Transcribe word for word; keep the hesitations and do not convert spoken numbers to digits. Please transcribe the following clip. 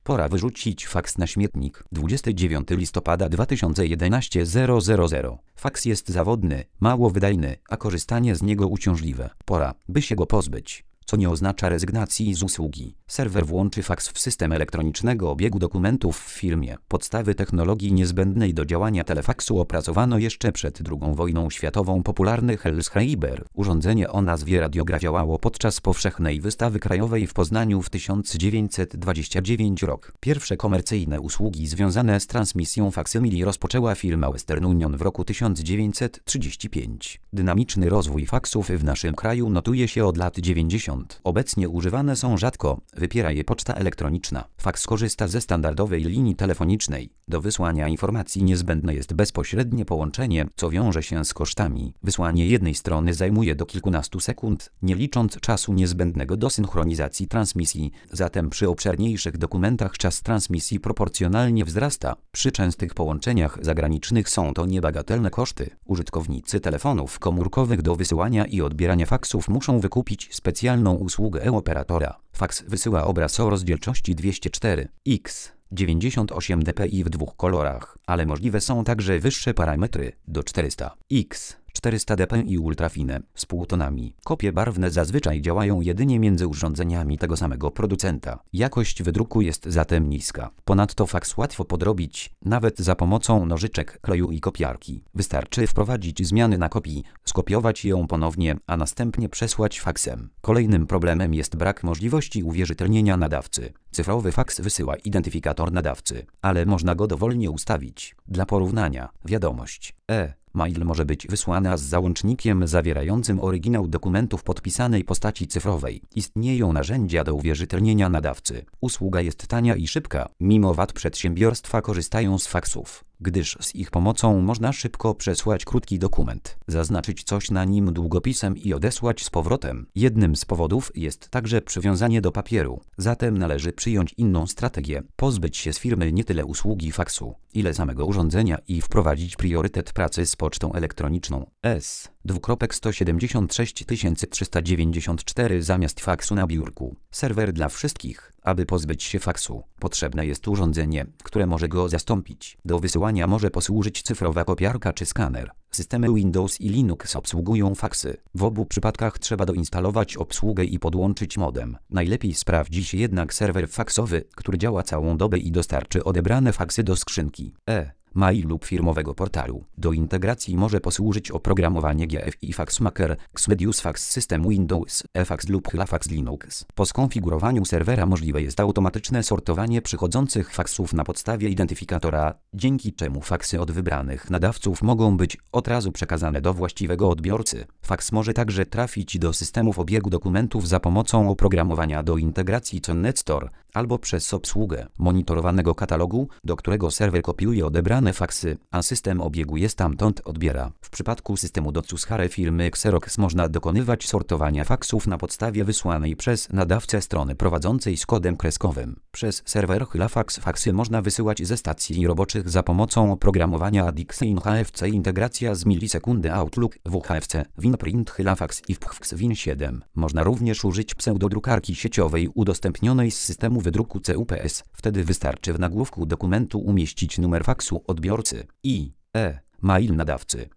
Pora wyrzucić faks na śmietnik. dwudziestego dziewiątego listopada dwa tysiące jedenastego zero zero zero. Faks jest zawodny, mało wydajny, a korzystanie z niego uciążliwe. Pora, by się go pozbyć. Co nie oznacza rezygnacji z usługi. Serwer włączy faks w system elektronicznego obiegu dokumentów w firmie. Podstawy technologii niezbędnej do działania telefaksu opracowano jeszcze przed drugą wojną światową. Popularny Hellschreiber. Urządzenie o nazwie radiograf działało podczas powszechnej wystawy krajowej w Poznaniu w tysiąc dziewięćset dwudziestym dziewiątym rok. Pierwsze komercyjne usługi związane z transmisją faksymili rozpoczęła firma Western Union w roku tysiąc dziewięćset trzydziestym piątym. Dynamiczny rozwój faksów w naszym kraju notuje się od lat dziewięćdziesiątych. Obecnie używane są rzadko, wypiera je poczta elektroniczna. Faks korzysta ze standardowej linii telefonicznej. Do wysłania informacji niezbędne jest bezpośrednie połączenie, co wiąże się z kosztami. Wysłanie jednej strony zajmuje do kilkunastu sekund, nie licząc czasu niezbędnego do synchronizacji transmisji. Zatem przy obszerniejszych dokumentach czas transmisji proporcjonalnie wzrasta. Przy częstych połączeniach zagranicznych są to niebagatelne koszty. Użytkownicy telefonów komórkowych do wysyłania i odbierania faksów muszą wykupić specjalną usługę e-operatora. Faks wysyła obraz o rozdzielczości dwieście cztery pikseli. dziewięćdziesiąt osiem dpi w dwóch kolorach, ale możliwe są także wyższe parametry do czterysta pikseli. czterysta dpi i ultrafine z półtonami. Kopie barwne zazwyczaj działają jedynie między urządzeniami tego samego producenta. Jakość wydruku jest zatem niska. Ponadto faks łatwo podrobić, nawet za pomocą nożyczek, kleju i kopiarki. Wystarczy wprowadzić zmiany na kopii, skopiować ją ponownie, a następnie przesłać faksem. Kolejnym problemem jest brak możliwości uwierzytelnienia nadawcy. Cyfrowy faks wysyła identyfikator nadawcy, ale można go dowolnie ustawić. Dla porównania, wiadomość e mail może być wysłana z załącznikiem zawierającym oryginał dokumentu w podpisanej postaci cyfrowej. Istnieją narzędzia do uwierzytelnienia nadawcy. Usługa jest tania i szybka. Mimo wad przedsiębiorstwa korzystają z faksów, gdyż z ich pomocą można szybko przesłać krótki dokument, zaznaczyć coś na nim długopisem i odesłać z powrotem. Jednym z powodów jest także przywiązanie do papieru. Zatem należy przyjąć inną strategię, pozbyć się z firmy nie tyle usługi faksu, ile samego urządzenia i wprowadzić priorytet pracy z pocztą elektroniczną. S. sto siedemdziesiąt sześć tysięcy trzysta dziewięćdziesiąt cztery zamiast faksu na biurku. Serwer dla wszystkich. Aby pozbyć się faksu, potrzebne jest urządzenie, które może go zastąpić. Do wysyłania może posłużyć cyfrowa kopiarka czy skaner. Systemy Windows i Linux obsługują faksy. W obu przypadkach trzeba doinstalować obsługę i podłączyć modem. Najlepiej sprawdzi się jednak serwer faksowy, który działa całą dobę i dostarczy odebrane faksy do skrzynki e mail lub firmowego portalu. Do integracji może posłużyć oprogramowanie G F I FaxMaker, Xmedius Fax System Windows, eFax lub Hylafax Linux. Po skonfigurowaniu serwera możliwe jest automatyczne sortowanie przychodzących faksów na podstawie identyfikatora, dzięki czemu faksy od wybranych nadawców mogą być od razu przekazane do właściwego odbiorcy. Faks może także trafić do systemów obiegu dokumentów za pomocą oprogramowania do integracji co NetStore albo przez obsługę monitorowanego katalogu, do którego serwer kopiuje odebrane faksy, a system obiegu je stamtąd odbiera. W przypadku systemu DocShare firmy Xerox można dokonywać sortowania faksów na podstawie wysłanej przez nadawcę strony prowadzącej z kodem kreskowym. Przez serwer Hylafax faksy można wysyłać ze stacji roboczych za pomocą oprogramowania Adixin H F C. Integracja z milisekundy Outlook, W H F C, WinPrint Hylafax i Wpx Win siedem. Można również użyć pseudodrukarki sieciowej udostępnionej z systemu wydruku C U P S. Wtedy wystarczy w nagłówku dokumentu umieścić numer faksu odbiorcy i e mail nadawcy.